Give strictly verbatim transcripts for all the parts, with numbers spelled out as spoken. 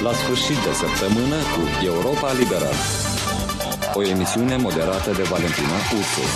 La sfârșit de săptămână cu Europa Liberă. O emisiune moderată de Valentina Ursu.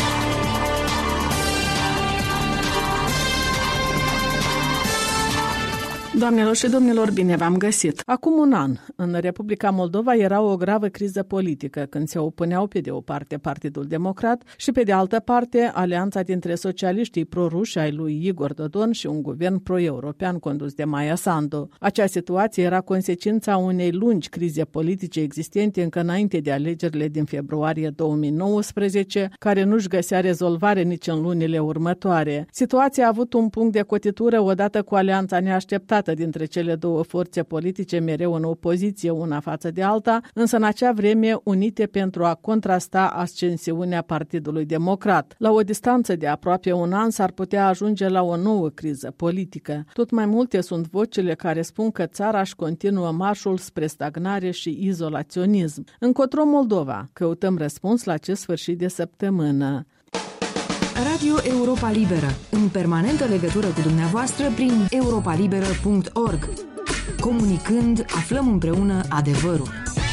Doamnelor și domnilor, bine v-am găsit! Acum un an, în Republica Moldova era o gravă criză politică, când se opuneau pe de o parte Partidul Democrat și pe de altă parte alianța dintre socialiștii proruși ai lui Igor Dodon și un guvern pro-european condus de Maia Sandu. Acea situație era consecința unei lungi crize politice existente încă înainte de alegerile din februarie două mii nouăsprezece, care nu-și găsea rezolvare nici în lunile următoare. Situația a avut un punct de cotitură odată cu alianța neașteptată dintre cele două forțe politice mereu în opoziție una față de alta, însă în acea vreme unite pentru a contrasta ascensiunea Partidului Democrat. La o distanță de aproape un an s-ar putea ajunge la o nouă criză politică. Tot mai multe sunt vocile care spun că țara își continuă marșul spre stagnare și izolaționism. Încotro Moldova, căutăm răspuns la acest sfârșit de săptămână. Radio Europa Liberă, în permanentă legătură cu dumneavoastră prin europa liberă punct org. Comunicând, aflăm împreună adevărul.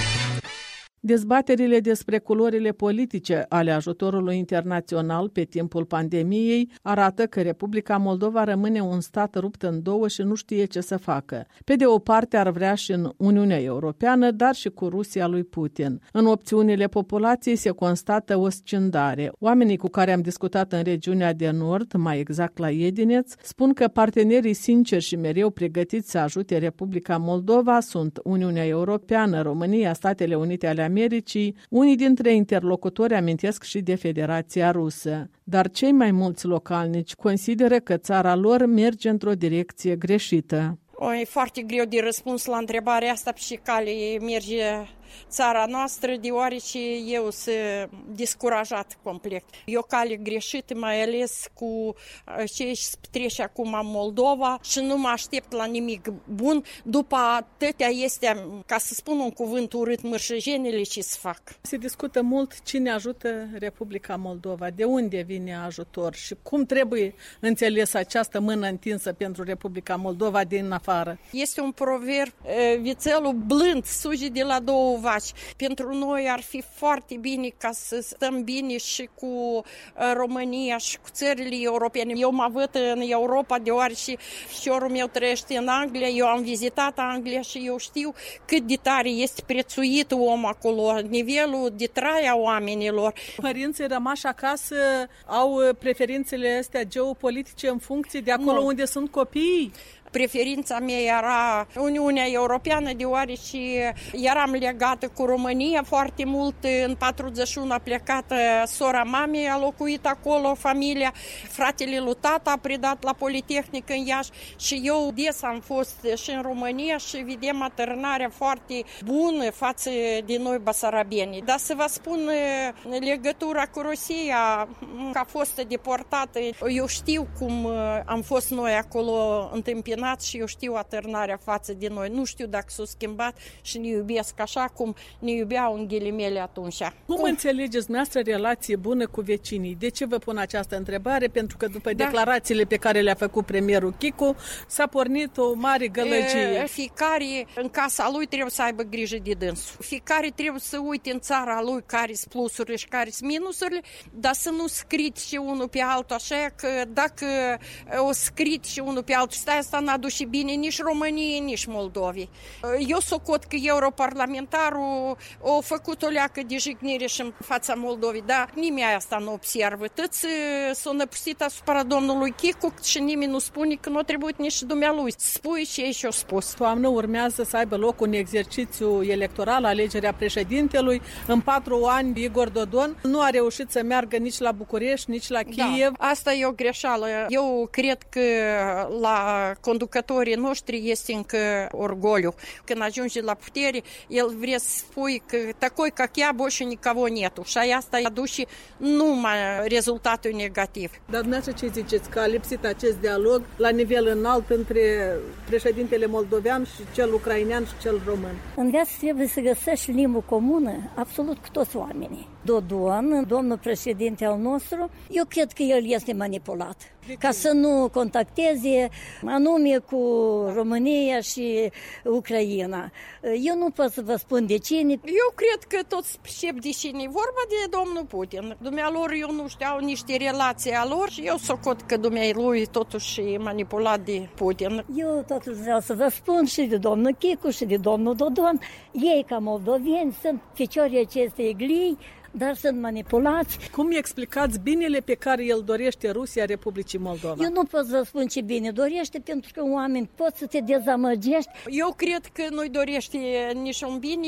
Dezbaterile despre culorile politice ale ajutorului internațional pe timpul pandemiei arată că Republica Moldova rămâne un stat rupt în două și nu știe ce să facă. Pe de o parte ar vrea și în Uniunea Europeană, dar și cu Rusia lui Putin. În opțiunile populației se constată o scindare. Oamenii cu care am discutat în regiunea de nord, mai exact la Iedineț, spun că partenerii sinceri și mereu pregătiți să ajute Republica Moldova sunt Uniunea Europeană, România, Statele Unite ale Americii. Unii dintre interlocutori amintesc și de Federația Rusă. Dar cei mai mulți localnici consideră că țara lor merge într-o direcție greșită. O, e foarte greu de răspuns la întrebarea asta pe ce cale merge țara noastră, deoarece eu sunt descurajat complet. E o cale greșită, mai ales cu ce se petrece acum în Moldova și nu mă aștept la nimic bun. După atâtea este, ca să spun un cuvânt urât, mărșăjenile, ce să fac. Se discută mult cine ajută Republica Moldova, de unde vine ajutor și cum trebuie înțeles această mână întinsă pentru Republica Moldova din afară. Este un proverb, vițelul blând suge de la două vaci. Pentru noi ar fi foarte bine ca să stăm bine și cu România și cu țările europene. Eu mă văd în Europa deoarece fiorul meu trăiește în Anglia, eu am vizitat Anglia și eu știu cât de tare este prețuit om acolo, nivelul de trai a oamenilor. Părinții rămași acasă au preferințele astea geopolitice în funcție de acolo nu. Unde sunt copiii? Preferința mea era Uniunea Europeană, deoarece eram legată cu România foarte mult. În patruzeci și unu a plecat sora mamei, a locuit acolo, familia. Fratele lui tata a predat la Politehnică în Iași și eu des am fost și în România și vedem atârnarea foarte bună față de noi basarabieni. Dar să vă spun legătura cu Rusia, că a fost deportată, eu știu cum am fost noi acolo întâmpinat și eu știu atârnarea față de noi. Nu știu dacă s-a schimbat și ne iubesc așa cum ne iubeau în ghilimele atunci. Cum, cum înțelegeți dumneavoastră relație bună cu vecinii? De ce vă pun această întrebare? Pentru că după da. declarațiile pe care le-a făcut premierul Chicu, s-a pornit o mare gălăgie. E, fiecare în casa lui trebuie să aibă grijă de dânsul. Fiecare trebuie să uite în țara lui care sunt plusurile și care sunt minusurile, dar să nu scriți unul pe altul așa, că dacă o scriți unul pe altul, stai asta n-a dus și bine nici României, nici Moldovei. Eu socot că europarlamentarul a făcut o leacă de jignire și în fața Moldovei, dar nimeni asta nu observă. Tăți s-a năpustit asupra domnului Chicu și nimeni nu spune că nu a trebuit nici dumnealui. Spui și ei și-o spus. Toamnă urmează să aibă loc un exercițiu electoral, alegerea președintelui. În patru ani, Igor Dodon nu a reușit să meargă nici la București, nici la Kiev. Da, asta e o greșeală. Eu cred că la conducătorii noștri este încă orgoliu. Când ajunge la putere, el vrea să spui că такой, как я, больше никого нету. Și asta aduce numai rezultatul negativ. Dar dumneavoastră ce ziceți? Că a lipsit acest dialog la nivel înalt între președintele moldovean și cel ucrainean și cel român? În viață trebuie să găsești limbă comună absolut cu toți oamenii. Dodon, domnul președinte al nostru, eu cred că el este manipulat. Ca să nu contacteze anume cu România și Ucraina. Eu nu pot să vă spun de cine. Eu cred că toți pricep de cine e vorba de domnul Putin. Dumnealor, eu nu știu, au niște relații a lor și eu socot că dumnealui totuși e manipulat de Putin. Eu totuși vreau să vă spun și de domnul Chicu și de domnul Dodon. Ei, ca moldoveni, sunt ficiorii acestei glii, dar sunt manipulați. Cum explicați binele pe care el dorește Rusia Republicii Moldova? Eu nu pot să vă spun ce bine dorește, pentru că oameni pot să te dezamăgești. Eu cred că nu-i dorește nici un bine.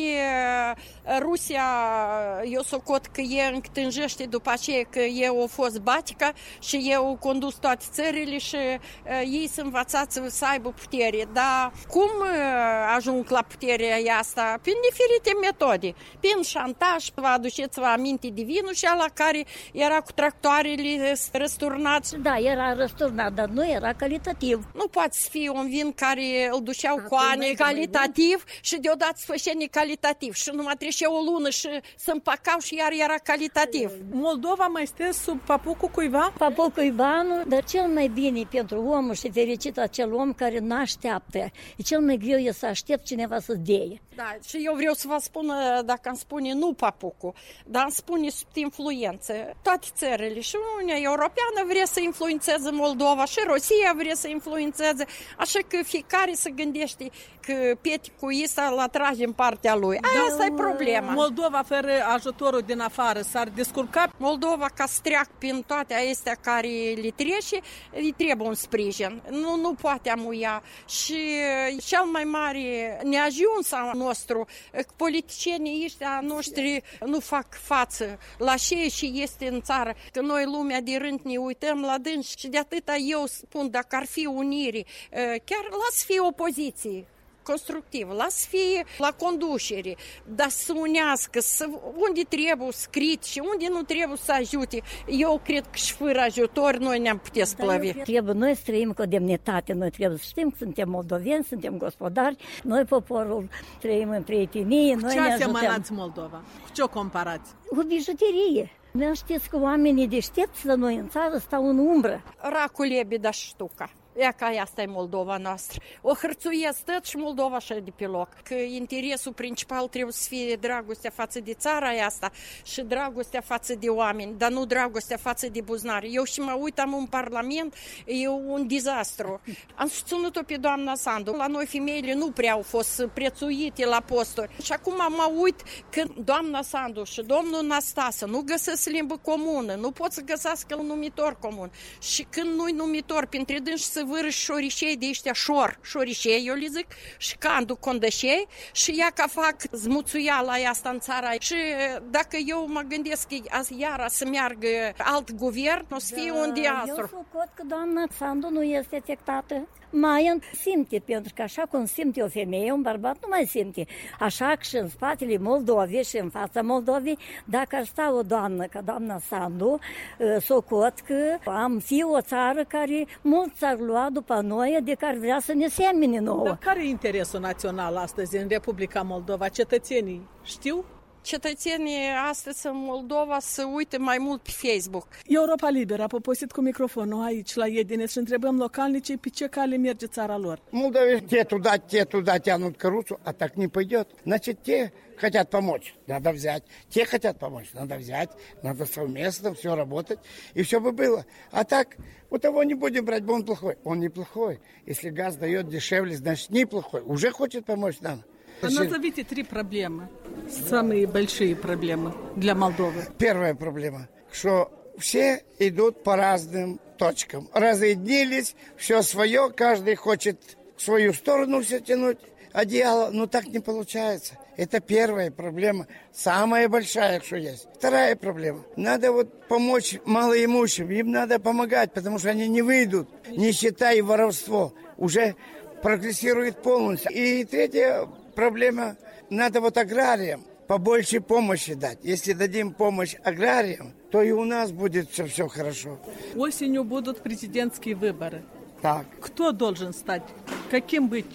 Rusia, eu socot că e înctânjește după aceea că eu au fost batica și eu au condus toate țările și ei sunt învățați să aibă putere. Dar cum ajung la puterea asta? Prin diferite metode. Prin șantaj, vă aduceți-vă aminte de vinul și ala care era cu tractoarele răsturnați. Da, era răsturnat, dar nu era calitativ. Nu poate să fie un vin care îl duceau cu ani calitativ și deodată se făcea necalitativ și numai trece o lună și se împacau și iar era calitativ. Moldova mai este sub papucul cuiva? Papucul cuiva, nu, dar cel mai bine pentru omul și fericit acel om care nu așteaptă. E cel mai greu e să aștept cineva să dea. Da, și eu vreau să vă spun, dacă îmi spune nu papucul, dar îmi spune sub influență. Toate țările și Uniunea Europeană vrea să influențeze Moldova și Rusia vrea să influențeze, așa că fiecare se gândește că peticul ăsta îl atrage în partea lui. Da, asta e problema. Moldova fără ajutorul din afară s-ar descurca? Moldova, ca să treacă prin toate acestea care le trece, îi trebuie un sprijin. Nu, nu poate amuia. Și cel mai mare neajuns al nostru, că politicienii ăștia noștri nu fac față la ce și este în țară. Că noi, lumea de rând, ne uităm la dânsi și de atâta eu spun, dacă ar fi unire, chiar las fi opoziție constructiv, las fi la conducere, dar să unească, să, unde trebuie scrit și unde nu trebuie să ajute. Eu cred că și fără ajutor noi ne-am putea splăvi. Trebuie noi să trăim cu demnitate, noi trebuie să știm că suntem moldoveni, suntem gospodari, noi poporul trăim în prietenie, noi ce ne asemănați ajutăm. Moldova? Cu ce o comparați? Cu bijuterie. Nu știți că oamenii deștepți la noi în țară stau în umbră. Racul lebeda și ștuca. Ea ca asta e Moldova noastră. O hărțuiesc tot și Moldova așa de pe loc. Că interesul principal trebuie să fie dragostea față de țara asta și dragostea față de oameni, dar nu dragostea față de buzunar. Eu și mă uitam în Parlament, e un dezastru. Am susținut-o pe doamna Sandu. La noi femeile nu prea au fost prețuite la posturi. Și acum mă uit că doamna Sandu și domnul Năstase nu găsesc limbă comună, nu pot să găsească un numitor comun. Și când nu-i numitor, printre dânsi să vâră șorișei de ăștia șor, șorișei, eu le zic, și candu condășei și ea ca fac zmuțuiala asta în țara. Și dacă eu mă gândesc că iară să meargă alt guvern, o să fie da, un diastru. Eu socot că doamna Sandu nu este afectată. Mai simte, pentru că așa cum simte o femeie, un bărbat nu mai simte. Așa că și în spatele Moldovei și în fața Moldovei, dacă ar sta o doamnă ca doamna Sandu, socot că am fi o țară care mulți s-ar lua după noi, de care vrea să ne semene nouă. Dar care e interesul național astăzi în Republica Moldova? Cetățenii știu? Cetățenii astăzi în Moldova se uită mai mult pe Facebook. Europa Liberă a poposit cu microfonul aici la Единец și întrebăm localnicii pe ce cale merge țara lor. Молдаване те туда, те туда тянут к Русу, а так не пойдет. Значит, те хотят помочь, надо взять. Те хотят помочь, надо взять. Надо совместно все работать, и все бы было. А так, у того не будем брать, бо он плохой. Он неплохой. Если газ дает дешевле, значит, неплохой. Уже хочет помочь нам. А назовите три проблемы, самые большие проблемы для Молдовы. Первая проблема, что все идут по разным точкам. Разъединились, все свое, каждый хочет в свою сторону все тянуть одеяло, но так не получается. Это первая проблема, самая большая, что есть. Вторая проблема. Надо вот помочь малоимущим, им надо помогать, потому что они не выйдут. Нищета и воровство уже прогрессирует полностью. И третья проблема, надо вот аграриям побольше помощи дать. Если дадим помощь аграриям, то и у нас будет все, все хорошо. Осенью будут президентские выборы. Так. Кто должен стать? Каким быть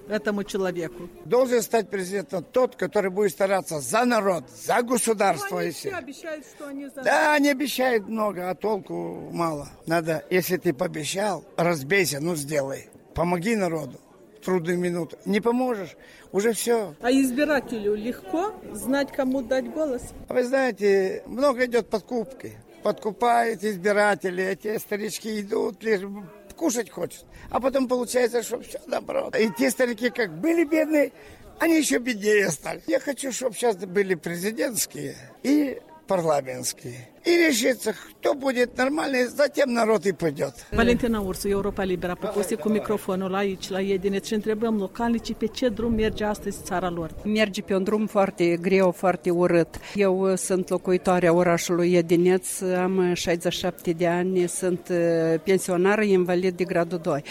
этому человеку? Должен стать президентом тот, который будет стараться за народ, за государство. Они и все все. обещают, что они за... Да, они обещают много, а толку мало. Надо, если ты пообещал, разбейся, ну сделай. Помоги народу в трудную минуту. Не поможешь, уже все. А избирателю легко знать, кому дать голос? Вы знаете, много идет подкупки. Подкупают избиратели, эти старички идут, лишь кушать хочет. А потом получается, что все наоборот. И те старики, как были бедные, они еще беднее стали. Я хочу, чтобы сейчас были президентские и парламентские. И решится, кто будет нормальный, затем народ и păiot. Valentina Ursu, Europa Liberă, a pus cu microfonul aici la Edinet și întrebăm localnicii pe ce drum merge astăzi țara lor. Merge pe un drum foarte greu, foarte urât. Eu sunt locuitoarea orașului Edineț, am șaizeci și șapte de ani, sunt pensionară, invalid de gradul doi.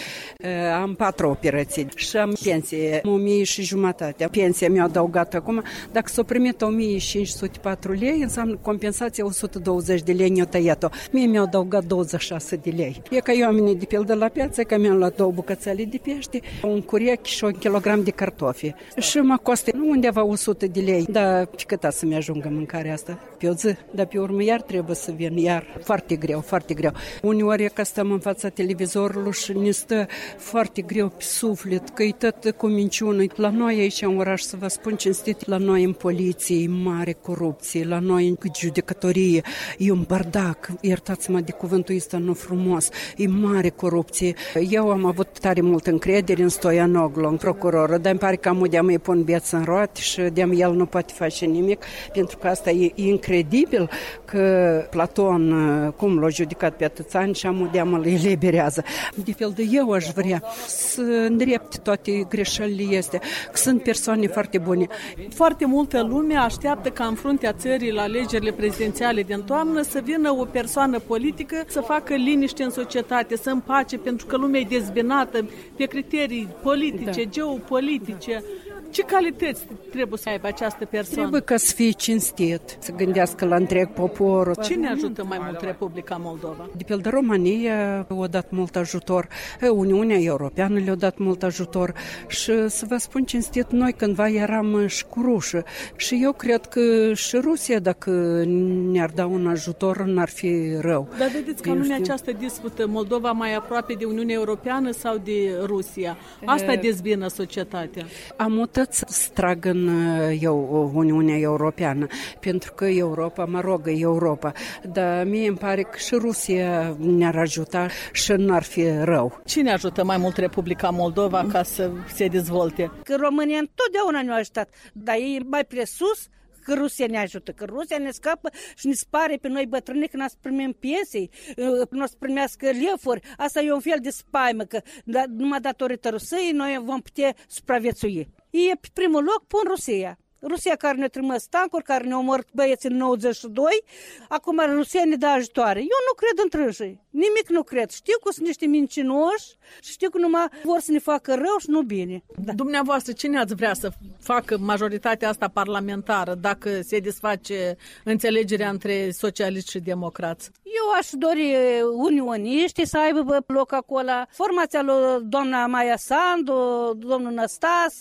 Am patru operații și am pensie, o mie și jumătate. Pensia mi-a adăugat acum. Dacă s-o primit o mie cinci sute patru lei, înseamnă compensația o sută douăzeci de lei ne-o tăiat-o. Mie mi-au adăugat douăzeci și șase de lei. E ca eu am venit de pildă la piață, că mi-am luat două bucățele de pește, un curec și un kilogram de cartofi. Și mă costă undeva o sută de lei. Dar pe cât a să-mi ajungă mâncarea asta? Pe o zi. Dar pe urmă iar trebuie să vin, iar foarte greu, foarte greu. Uneori e că stăm în fața televizorului și ne stă foarte greu pe suflet, că e tot cu minciună. La noi aici în oraș, să vă spun cinstit, la noi în poliție e mare corupție, la noi în judecătorie e un bardac, iertați-mă de cuvântul ăsta nu frumos, e mare corupție. Eu am avut tare mult încredere în Stoianoglu, în procuroră, dar îmi pare că am de-am îi pun beț în roate și de-am el nu poate face nimic, pentru că asta e incredibil că Platon, cum l-a judecat pe atâția ani și am de-am îl eliberează. De fel de eu aș vrea să îndrept toate greșelile este, că sunt persoane foarte bune. Foarte multă lume așteaptă ca în fruntea țării la alegerile prezidențiale din toamnă să vină o persoană politică să facă liniște în societate, să împace, pentru că lumea e dezbinată pe criterii politice, da. geopolitice. Da. Ce calități trebuie să aibă această persoană? Trebuie ca să fie cinstit, să gândească la întreg poporul. Cine ajută mai mult Republica Moldova? De pildă România a dat mult ajutor, Uniunea Europeană le-a dat mult ajutor și să vă spun cinstit, noi cândva eram și cu rușă și eu cred că și Rusia, dacă ne-ar da un ajutor, n-ar fi rău. Dar vedeți că nu această dispută, Moldova mai aproape de Uniunea Europeană sau de Rusia? Asta dezbină societatea. Am să trag în eu, Uniunea Europeană, pentru că Europa, mă rog, Europa, dar mie îmi pare că și Rusia ne-ar ajuta și n-ar fi rău. Cine ajută mai mult Republica Moldova ca să se dezvolte? Că România întotdeauna ne-a ajutat, dar ei mai presus că Rusia ne ajută, că Rusia ne scapă și ne spare pe noi bătrâni că n-ați primim pensii, nu o să primească lefuri. Asta e un fel de spaimă, că numai datorită Rusiei noi vom putea supraviețui. E pe primul loc pun Rusia. Rusia care ne-a trimis tancuri, care ne-a omorât băieții în nouăzeci și doi, acum Rusia ne dă ajutoare. Eu nu cred în trânsii, nimic nu cred. Știu că sunt niște mincinoși și știu că numai vor să ne facă rău și nu bine. Da. Dumneavoastră, cine ați vrea să facă majoritatea asta parlamentară dacă se desface înțelegerea între socialiști și democrați? Eu aș dori unioniști să aibă loc acolo, formația lui doamna Maia Sandu, domnul Năstas,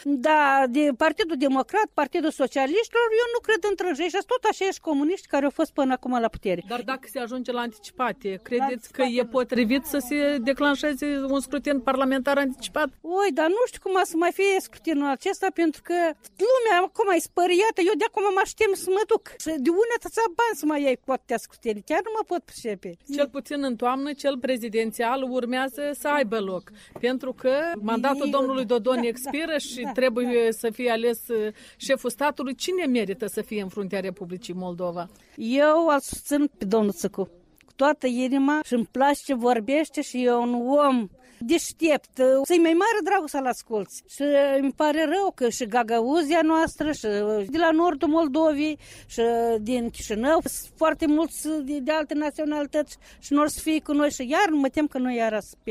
da, de Partidul Democrat, Partidul Socialiștilor, eu nu cred în trânsii și tot așa ești comuniști care au fost până acum la putere. Dar dacă se ajunge la anticipate, credeți că e potrivit să se declanșeze un scrutin parlamentar anticipat? Oi, dar nu știu cum să mai fie scrutinul acesta, pentru că lumea acum e spăriată, eu de acum mă aștem să mă duc. Și de unde atâția bani să mai iei cu atâtea scrutini? Chiar nu mă pot pricepe. Cel puțin în toamnă, cel prezidențial urmează să aibă loc, pentru că mandatul domnului Dodon da, expiră da, și da, trebuie da. să fie ales șeful statului. Cine merită să fie în fruntea Republicii Moldova? Eu îl susțin pe domnul Țăcu cu toată inima și îmi place ce vorbește și e un om deștept, să-i mai mare dragul să-l asculți. Și îmi pare rău că și Gagauzia noastră și de la nordul Moldovei și din Chișinău sunt foarte mulți de, de alte naționalități și nu or să fie cu noi și iar mă tem că noi iar să pierdem.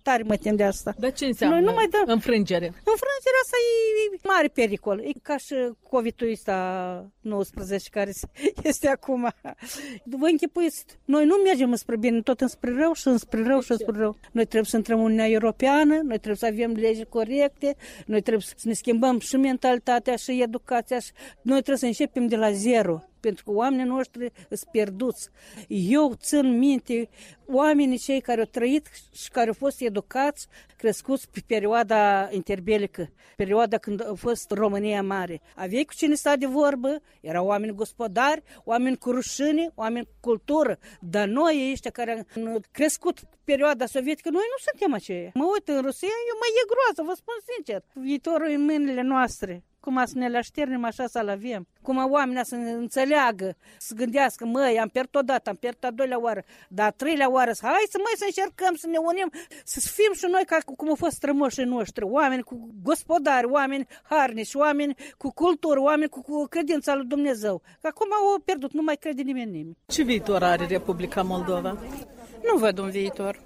tare mă tem de asta. Dar ce înseamnă noi nu mai dăm... înfrângere? Înfrângerea asta e mare pericol. E ca și COVID-ul ăsta nouăsprezece care este acum. Vă închipuiți, noi nu mergem spre bine, tot înspre rău și înspre rău și înspre rău. Noi trebuie să intrăm în Uniunea Europeană, noi trebuie să avem legi corecte, noi trebuie să ne schimbăm și mentalitatea și educația și noi trebuie să începem de la zero. Pentru că oamenii noștri sunt pierduți. Eu țin minte oamenii cei care au trăit și care au fost educați, crescuți pe perioada interbelică, perioada când a fost România Mare. Aveai cu cine sta de vorbă, erau oameni gospodari, oameni cu rușine, oameni cu cultură. Dar noi ăștia care am crescut perioada sovietică, noi nu suntem aceia. Mă uit în Rusia, eu mă e groază, vă spun sincer. Viitorul e în mâinile noastre. Cum să ne le așternem, așa să-l avem. Cum oamenii să înțeleagă, să gândească, măi, am pierdut odată, am pierdut a doilea oară, dar a treilea oară, hai să mai să încercăm să ne unim, să fim și noi ca cum au fost strămoșii noștri, oameni cu gospodari, oameni harnici, oameni cu cultură, oameni cu, cu credința lui Dumnezeu. Că acum au pierdut, nu mai crede nimeni nimeni. Ce viitor are Republica Moldova? Nu văd un viitor.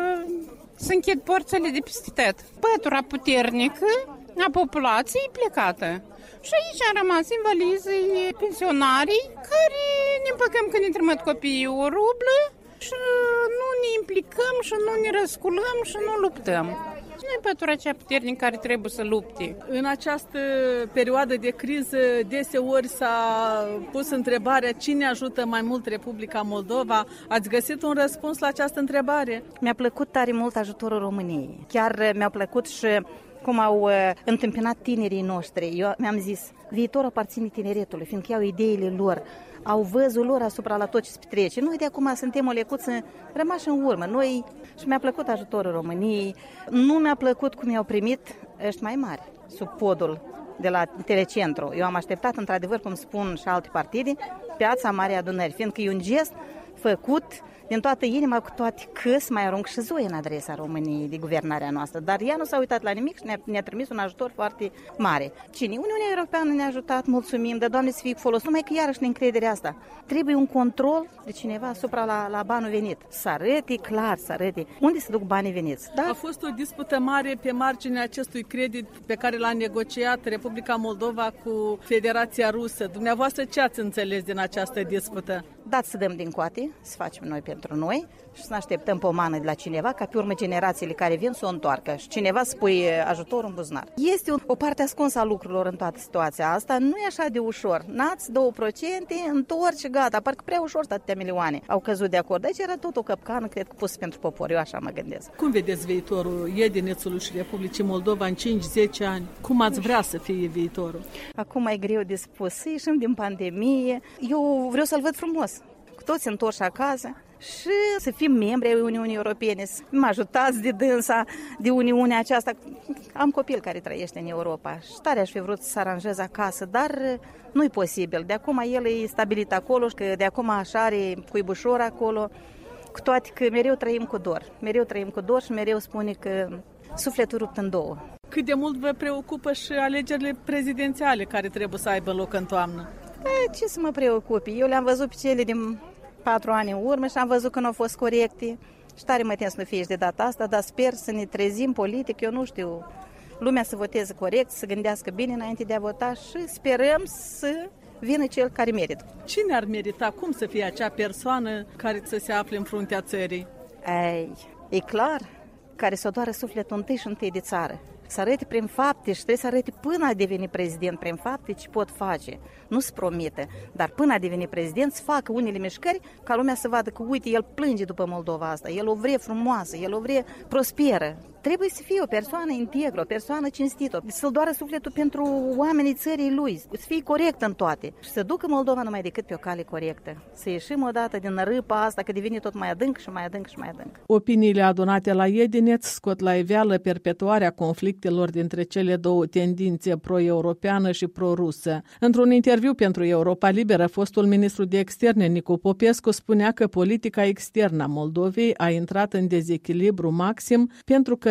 Să închid porțile de peste tot. Pătura puternică a populației plecată. Și aici am rămas invalizii, pensionarii, care ne împăcăm când ne trimit copiii o rublă și nu ne implicăm și nu ne răsculăm și nu luptăm. Nu e pătura cea puternică care trebuie să lupte. În această perioadă de criză, deseori s-a pus întrebarea cine ajută mai mult Republica Moldova. Ați găsit un răspuns la această întrebare? Mi-a plăcut tare mult ajutorul României. Chiar mi-a plăcut și cum au uh, întâmpinat tinerii noștri. Eu mi-am zis, viitorul aparține tineretului, fiindcă au ideile lor, au văzul lor asupra la tot ce se petrece. Noi de acum suntem o lecuță rămași în urmă. Noi, și mi-a plăcut ajutorul României. Nu mi-a plăcut cum i-au primit ăști mai mari, sub podul de la Telecentru. Eu am așteptat, într-adevăr, cum spun și alte partide, Piața Marii Adunări, fiindcă e un gest făcut din toată inima, cu toate că să mai arunc și zoi în adresa României de guvernarea noastră. Dar ea nu s-a uitat la nimic și ne-a, ne-a trimis un ajutor foarte mare. Cine? Uniunea Europeană ne-a ajutat, mulțumim, dar Doamne să fie folos. Numai că iarăși neîncrederea asta. Trebuie un control de cineva asupra la, la banul venit. Să arăte clar, să arăte unde se duc banii veniți. Da? A fost o dispută mare pe marginea acestui credit pe care l-a negociat Republica Moldova cu Federația Rusă. Dumneavoastră ce ați înțeles din această dispută? Dați să dăm din coate, să facem noi pentru noi și să ne așteptăm pomană de la cineva ca pe urmă generațiile care vin să o întoarcă și cineva să pui ajutorul în buzunar. Este o, o parte ascunsă a lucrurilor în toată situația asta, nu e așa de ușor. N-ați două procente, întorci și gata, parcă prea ușor atâtea milioane au căzut de acord. Deci era tot o căpcană, cred că pus pentru popor, eu așa mă gândesc. Cum vedeți viitorul Iedinețului și Republicii Moldova în cinci zece ani? Cum ați vrea să fie viitorul? Acum e greu de spus, să ieșim din pandemie. Eu vreau să-l văd frumos. Cu toți întorși acasă și să fim membri ai Uniunii Europene, să mă ajutați de dânsa, de Uniunea aceasta. Am copil care trăiește în Europa și tare aș fi vrut să se aranjeze acasă, dar nu-i posibil. De acum el e stabilit acolo și că de acum așa are cuibușor acolo, cu toate că mereu trăim cu dor. Mereu trăim cu dor și mereu spune că sufletul rupt în două. Cât de mult vă preocupă și alegerile prezidențiale care trebuie să aibă loc în toamnă? E, ce să mă preocupe? Eu le-am văzut pe cele din patru ani în urmă și am văzut că nu au fost corecte. Și tare mă tem să nu fie și de data asta, dar sper să ne trezim politic, eu nu știu, lumea să voteze corect, să gândească bine înainte de a vota și sperăm să vină cel care merită. Cine ar merita? Cum să fie acea persoană care să se afle în fruntea țării? Ei, e clar, care să o doară sufletul întâi și întâi de țară. Să arăte prin fapte și trebuie să arăte până a deveni prezident prin fapte ce pot face. Nu se promite, dar până a deveni prezident să facă unele mișcări ca lumea să vadă că uite, el plânge după Moldova asta, el o vrea frumoasă, el o vrea prosperă. Trebuie să fie o persoană integră, o persoană cinstită, să-l doară sufletul pentru oamenii țării lui, să fie corect în toate și să ducă Moldova numai decât pe o cale corectă. Să ieșim odată din râpa asta, că devine tot mai adânc și mai adânc și mai adânc. Opiniile adunate la Iedineț scot la iveală perpetuarea conflictelor dintre cele două tendințe pro-europeană și pro-rusă. Într-un interviu pentru Europa Liberă, fostul ministru de externe Nicu Popescu spunea că politica externă a Moldovei a intrat în dezechilibru maxim pentru că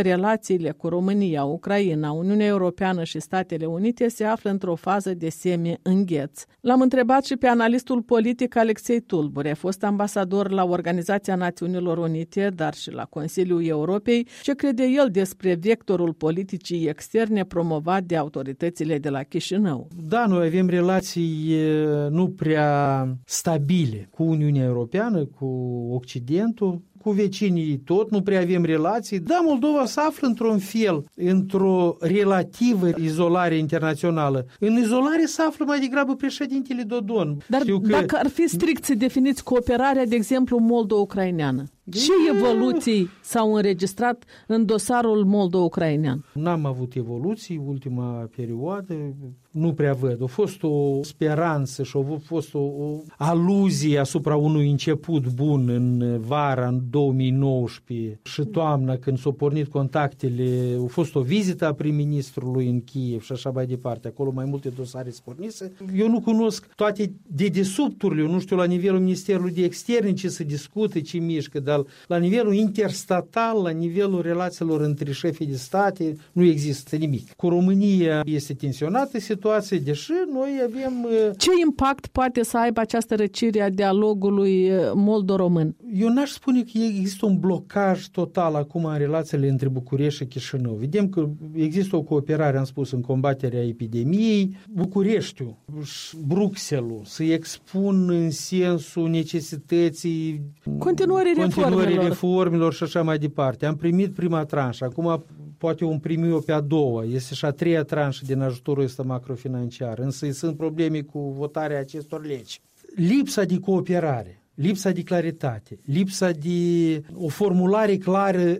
relațiile cu România, Ucraina, Uniunea Europeană și Statele Unite se află într-o fază de semi-îngheț. L-am întrebat și pe analistul politic Alexei Tulbure, fost ambasador la Organizația Națiunilor Unite, dar și la Consiliul Europei, ce crede el despre vectorul politicii externe promovat de autoritățile de la Chișinău. Da, noi avem relații nu prea stabile cu Uniunea Europeană, cu Occidentul, cu vecinii tot, nu prea avem relații. Da, Moldova se află într-un fel, într-o relativă izolare internațională. În izolare se află mai degrabă președintele Dodon. Dar Știu că... dacă ar fi strict să definiți cooperarea, de exemplu, moldo-ucraineană, ce evoluții s-au înregistrat în dosarul moldo-ucrainean? N-am avut evoluții ultima perioadă, nu prea văd. A fost o speranță și a fost o, o aluzie asupra unui început bun în vara, în două mii nouăsprezece și toamna, când s-au pornit contactele. A fost o vizită a prim-ministrului în Kiev și așa mai departe. Acolo mai multe dosare spornise. Eu nu cunosc toate dedesubturile, eu nu știu la nivelul Ministerului de Externe ce se discută, ce mișcă, dar la nivelul interstatal, la nivelul relațiilor între șefii de state, nu există nimic. Cu România este tensionată situația, deși noi avem... Ce impact poate să aibă această răcire a dialogului moldo-român? Eu n-aș spune că există un blocaj total acum în relațiile între București și Chișinău. Vedem că există o cooperare, am spus, în combaterea epidemiei. Bucureștiul, Bruxelles se expun în sensul necesității continuării reformelor. reformelor și așa mai departe. Am primit prima tranșă, acum poate vom primi o pe a doua. Este și a treia tranșă din ajutorul ăsta macrofinanciar, însă sunt probleme cu votarea acestor legi. Lipsa de cooperare, lipsa de claritate, lipsa de o formulare clară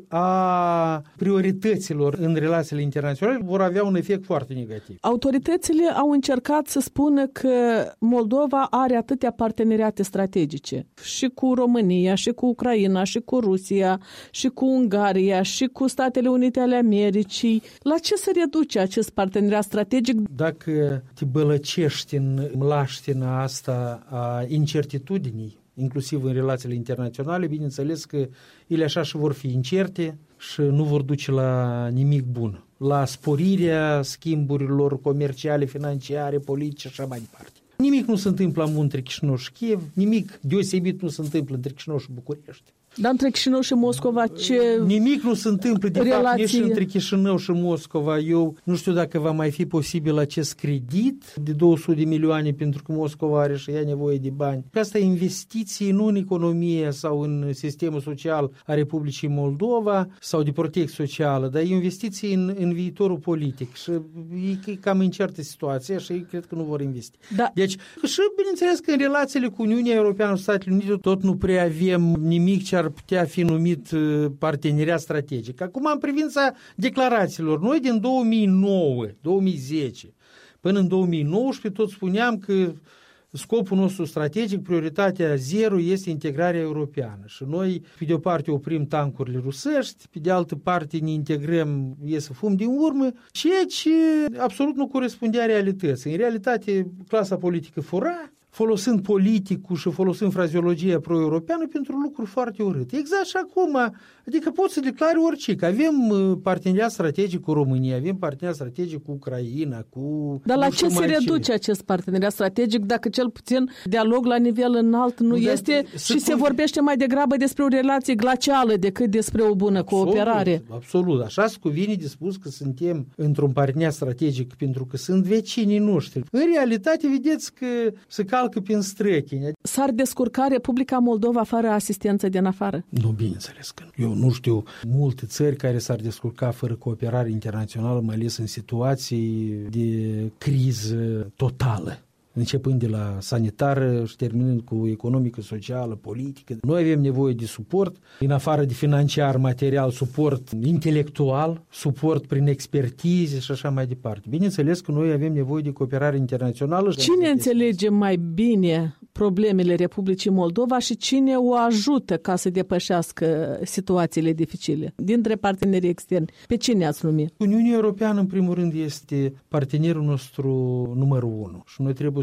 a priorităților în relațiile internaționale vor avea un efect foarte negativ. Autoritățile au încercat să spună că Moldova are atâtea parteneriate strategice și cu România, și cu Ucraina, și cu Rusia, și cu Ungaria, și cu Statele Unite ale Americii. La ce se reduce acest parteneriat strategic? Dacă te bălăcești în mlaștina asta a incertitudinii, inclusiv în relațiile internaționale, bineînțeles că ele așa și vor fi incerte și nu vor duce la nimic bun, la sporirea schimburilor comerciale, financiare, politice și așa mai departe. Nimic nu se întâmplă între Chișinău și Kiev, nimic deosebit nu se întâmplă între Chișinău și București. Dar între Chișinău și Moscova ce nimic nu se întâmplă, de relații... fapt, nici între Chișinău și Moscova. Eu nu știu dacă va mai fi posibil acest credit de două sute de milioane, pentru că Moscova are și ea nevoie de bani. Asta e investiții nu în economie sau în sistemul social a Republicii Moldova sau de protecție socială, dar e investiții în, în viitorul politic și e cam incertă situația și ei cred că nu vor investi. Da. Deci, și bineînțeles că în relațiile cu Uniunea Europeană și Statele Unite tot nu prea avem nimic ce ar putea fi numit parteneriat strategic. Acum, în privința declarațiilor, noi din două mii nouă, două mii zece până în două mii nouăsprezece tot spuneam că scopul nostru strategic, prioritatea zero, este integrarea europeană. Și noi, pe de o parte, oprim tancurile rusești, pe de altă parte ne integrăm, e să fum din urmă, ceea ce absolut nu corespundea realității. În realitate, clasa politică fura, folosind politicul și folosind frazeologia pro-europeană pentru lucruri foarte urâte. Exact și acum, adică pot să declare orice, că avem parteneriat strategic cu România, avem parteneriat strategic cu Ucraina, cu... Dar la ce se reduce ce? acest parteneriat strategic dacă cel puțin dialog la nivel înalt nu da, este și se vorbește mai degrabă despre o relație glacială decât despre o bună absolut, cooperare? Absolut, așa se cuvine de spus că suntem într-un parteneriat strategic pentru că sunt vecinii noștri. În realitate, vedeți că se calcă prin străchini. S-ar descurca Republica Moldova fără asistență din afară? Nu, bineînțeles că nu. Eu nu știu multe țări care s-ar descurca fără cooperare internațională, mai ales în situații de criză totală, începând de la sanitară și terminând cu economică, socială, politică. Noi avem nevoie de suport, în afară de financiar, material, suport intelectual, suport prin expertize și așa mai departe. Bineînțeles că noi avem nevoie de cooperare internațională. Cine înțelege mai bine problemele Republicii Moldova și cine o ajută ca să depășească situațiile dificile dintre partenerii externi? Pe cine ați numit? Uniunea Europeană, în primul rând, este partenerul nostru numărul unu și noi trebuie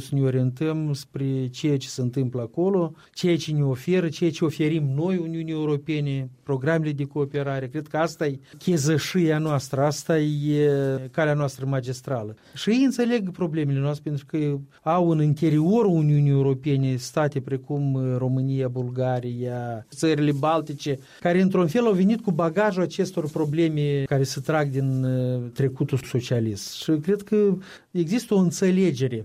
să ne orientăm spre ceea ce se întâmplă acolo, ceea ce ne oferă, ceea ce oferim noi Uniunii Europene, programele de cooperare. Cred că asta e chezășia noastră, asta e calea noastră magistrală. Și ei înțeleg problemele noastre pentru că au în interiorul Uniunii Europene state precum România, Bulgaria, țările Baltice, care într-un fel au venit cu bagajul acestor probleme care se trag din trecutul socialist. Și cred că există o înțelegere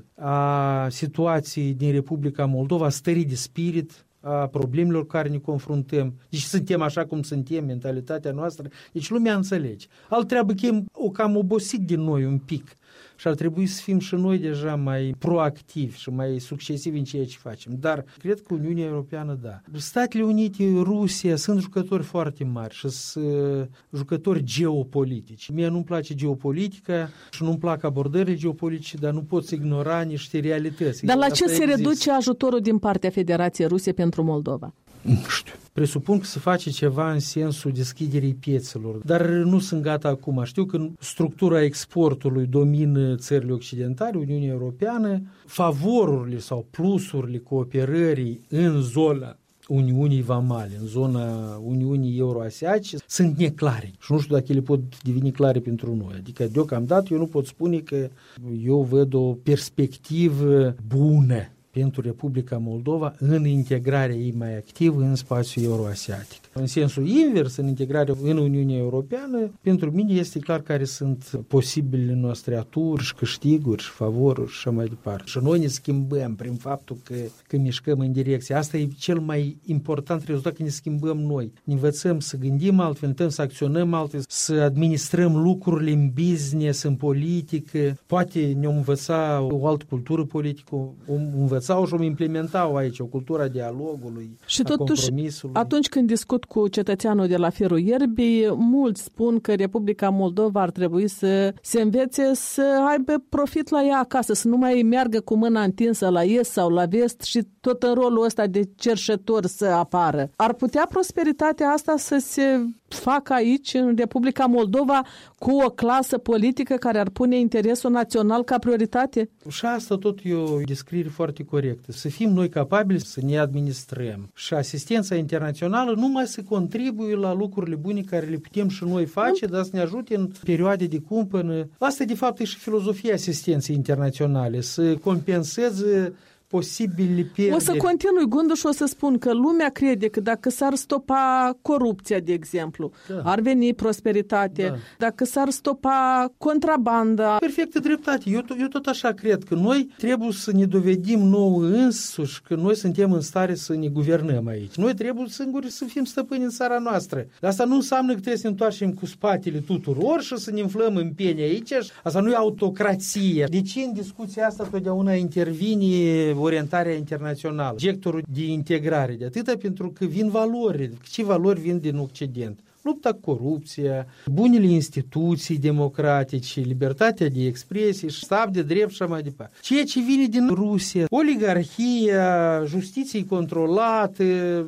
a situației din Republica Moldova, stării de spirit, a problemelor cu care ne confruntăm. Deci suntem așa cum suntem, mentalitatea noastră. Deci lumea înțelege. Alt treabă că o cam obosit din noi un pic. Și ar trebui să fim și noi deja mai proactivi și mai succesivi în ceea ce facem. Dar cred că Uniunea Europeană, da. Statele Unite, Rusia sunt jucători foarte mari și sunt jucători geopolitici. Mie nu-mi place geopolitica și nu-mi plac abordările geopolitice, dar nu pot ignora niște realități. Dar la asta ce se există. reduce ajutorul din partea Federației Ruse pentru Moldova? Nu știu. Presupun că se face ceva în sensul deschiderii piețelor, dar nu sunt gata acum. Știu că structura exportului domină țările occidentale, Uniunea Europeană, favorurile sau plusurile cooperării în zona Uniunii Vamale, în zona Uniunii Euroasiatice, sunt neclare. Și nu știu dacă ele pot deveni clare pentru noi. Adică, deocamdată, eu nu pot spune că eu văd o perspectivă bună pentru Republica Moldova în integrarea ei mai activă în spațiul euroasiatic. În sensul invers, în integrarea în Uniunea Europeană, pentru mine este clar care sunt posibilele noastre aturi și câștiguri și favoruri și așa mai departe. Și noi ne schimbăm prin faptul că, că mișcăm în direcție. Asta e cel mai important rezultat, că ne schimbăm noi. Ne învățăm să gândim altfel, învățăm să acționăm altfel, să administrăm lucrurile în business, în politică. Poate ne-o învăța o altă cultură politică, o învăța sau și o implementau aici, o cultură a dialogului, și a totuși, compromisului. Atunci când discut cu cetățeanul de la Firul Ierbii, mulți spun că Republica Moldova ar trebui să se învețe să aibă profit la ea acasă, să nu mai meargă cu mâna întinsă la est sau la vest și tot în rolul ăsta de cerșetor să apară. Ar putea prosperitatea asta să se facă aici, în Republica Moldova, cu o clasă politică care ar pune interesul național ca prioritate? Și asta tot e o descriere foarte corectă. Să fim noi capabili să ne administrăm. Și asistența internațională numai să contribuie la lucrurile bune care le putem și noi face, dar să ne ajute în perioade de cumpănă. Asta, de fapt, e și filozofia asistenței internaționale, să compenseze posibili pierderi. O să continui gândul și o să spun că lumea crede că dacă s-ar stopa corupția, de exemplu, da, ar veni prosperitate, da, dacă s-ar stopa contrabanda. Perfectă dreptate. Eu, eu tot așa cred că noi trebuie să ne dovedim nouă însuși că noi suntem în stare să ne guvernăm aici. Noi trebuie singuri să fim stăpâni în țara noastră. Asta nu înseamnă că trebuie să ne întoarcem cu spatele tuturor și să ne inflăm în pieni aici. Asta nu e autocrație. De ce în discuția asta totdeauna intervine orientarea internațională, vectorul de integrare, de atâta pentru că vin valori. Ce valori vin din Occident? Lupta cu corupția, bunele instituții democratice, libertatea de expresie, stat de drept și așa mai departe. Ceea ce vine din Rusia, oligarhia, justiție controlată,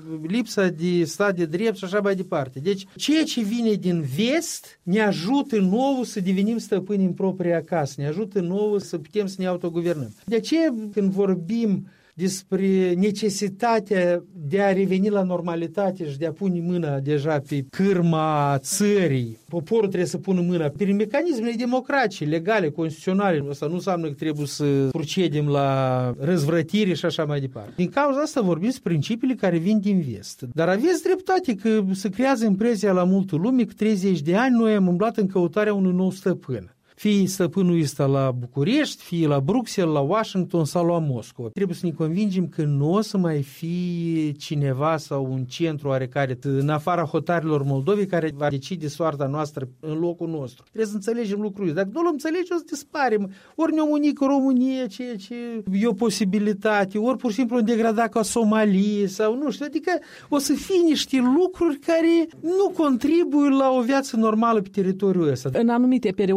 lipsa de stat de drept și așa mai departe. Deci, ceea ce vine din vest ne ajută nouă să devenim stăpâni în propria casă, ne ajută nouă să putem să ne autoguvernăm. De aceea, când vorbim despre necesitatea de a reveni la normalitate și de a pune mâna deja pe cârma țării. Poporul trebuie să pună mâna pe mecanismele democratice, legale, constituționale. Asta nu înseamnă că trebuie să procedem la răzvrătire și așa mai departe. Din cauza asta vorbim despre principiile care vin din vest. Dar aveți dreptate că se creează impresia la multă lume că treizeci de ani noi am umblat în căutarea unui nou stăpân. Fie stăpânul ăsta la București, fie la Bruxelles, la Washington sau la Moscova. Trebuie să ne convingem că nu o să mai fie cineva sau un centru oarecare în afara hotarilor Moldovei care va decide soarta noastră în locul nostru. Trebuie să înțelegem lucrurile. Dacă nu l înțelegi, o să disparem. Ori ne-o unică România, ceea ce e o posibilitate, ori pur și simplu o degrada ca Somalie sau nu știu. Adică o să fie niște lucruri care nu contribuie la o viață normală pe teritoriul ăsta. În anumite perioade, unii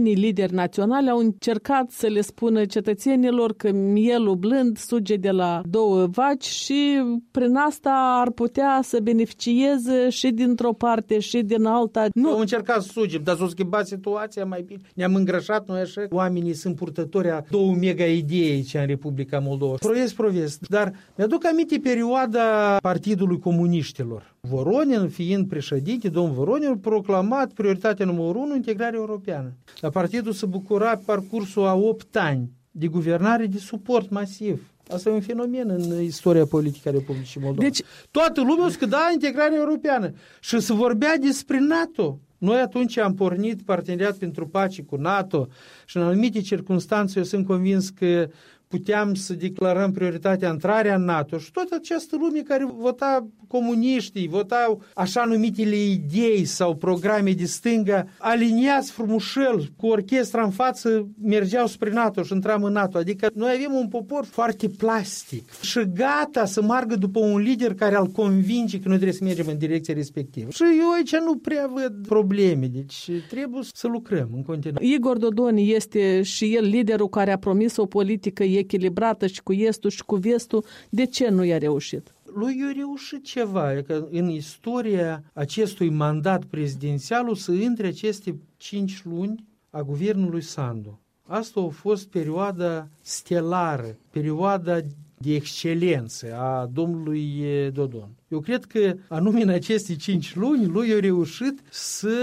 unii lideri naționali au încercat să le spună cetățenilor că mielul blând suge de la două vaci și prin asta ar putea să beneficieze și dintr-o parte și din alta. Nu au încercat să sugem, dar s-a schimbat situația mai bine. Ne-am îngrășat noi așa. Oamenii sunt purtători a două mega idei aici în Republica Moldova. Provest, provest. Dar mi-aduc aminte perioada Partidului Comuniștilor. Voronin, fiind președinte, domnul Voronin a proclamat prioritatea numărul unu, integrarea europeană. Dar partidul se bucura pe parcursul a opt ani de guvernare de suport masiv. Asta e un fenomen în istoria politică a Republicii Moldova. Deci, toată lumea o să da integrarea europeană. Și se vorbea despre NATO. Noi atunci am pornit parteneriat pentru pace cu NATO și în anumite circunstanțe eu sunt convins că puteam să declarăm prioritatea intrarea în NATO și toată această lume care vota comuniștii, votau așa numitele idei sau programe de stânga, aliniați frumușel, cu orchestra în față, mergeau spre NATO și intram în NATO. Adică noi avem un popor foarte plastic și gata să meargă după un lider care îl convinge că noi trebuie să mergem în direcția respectivă. Și eu aici nu prea văd probleme, deci trebuie să lucrăm în continuare. Igor Dodon este și el liderul care a promis o politică echilibrată și cu estul și cu vestul. De ce nu i-a reușit? Lui i-a reușit ceva, că în istoria acestui mandat prezidențial o să intre aceste cinci luni a guvernului Sandu. Asta a fost perioada stelară, perioada de excelență a domnului Dodon. Eu cred că anume în aceste cinci luni lui a reușit să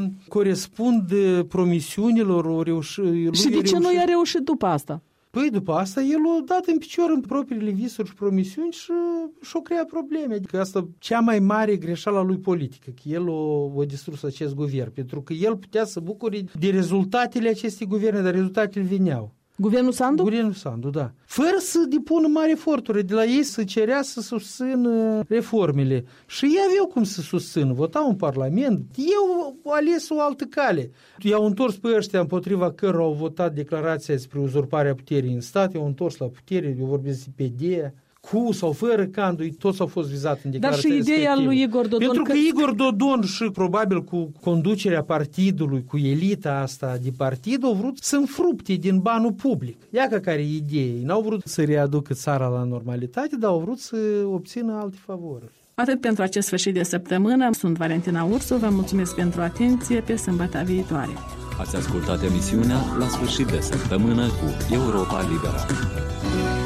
corespundă promisiunilor. O reuși, și de ce reușit... nu i-a reușit după asta? Păi după asta el a dat în picior în propriile visuri și promisiuni și și-a creat probleme. Adică asta cea mai mare greșeală a lui politică, că el a, a distrus acest guvern, pentru că el putea să bucure de rezultatele acestei guverne, dar rezultatele veneau. Guvernul Sandu? Guvernul Sandu, da. Fără să depună mari eforturi, de la ei să cerea să susțină reformele. Și ei aveau cum să susțină, votau în Parlament, ei au ales o altă cale. I-au întors pe ăștia împotriva cărora au votat declarația despre uzurparea puterii în stat, i-au întors la putere, eu vorbesc de P D, cu sau fără Candu, toți au fost vizați în declarația respectivă. Dar și ideea lui Igor Dodon... Pentru că, că Igor Dodon și probabil cu conducerea partidului, cu elita asta de partid, au vrut să înfrupte din banul public. Iacă care e idee. N-au vrut să readucă țara la normalitate, dar au vrut să obțină alte favori. Atât pentru acest sfârșit de săptămână. Sunt Valentina Ursu, vă mulțumesc pentru atenție, pe sâmbătă viitoare. Ați ascultat emisiunea La sfârșit de săptămână cu Europa Liberă.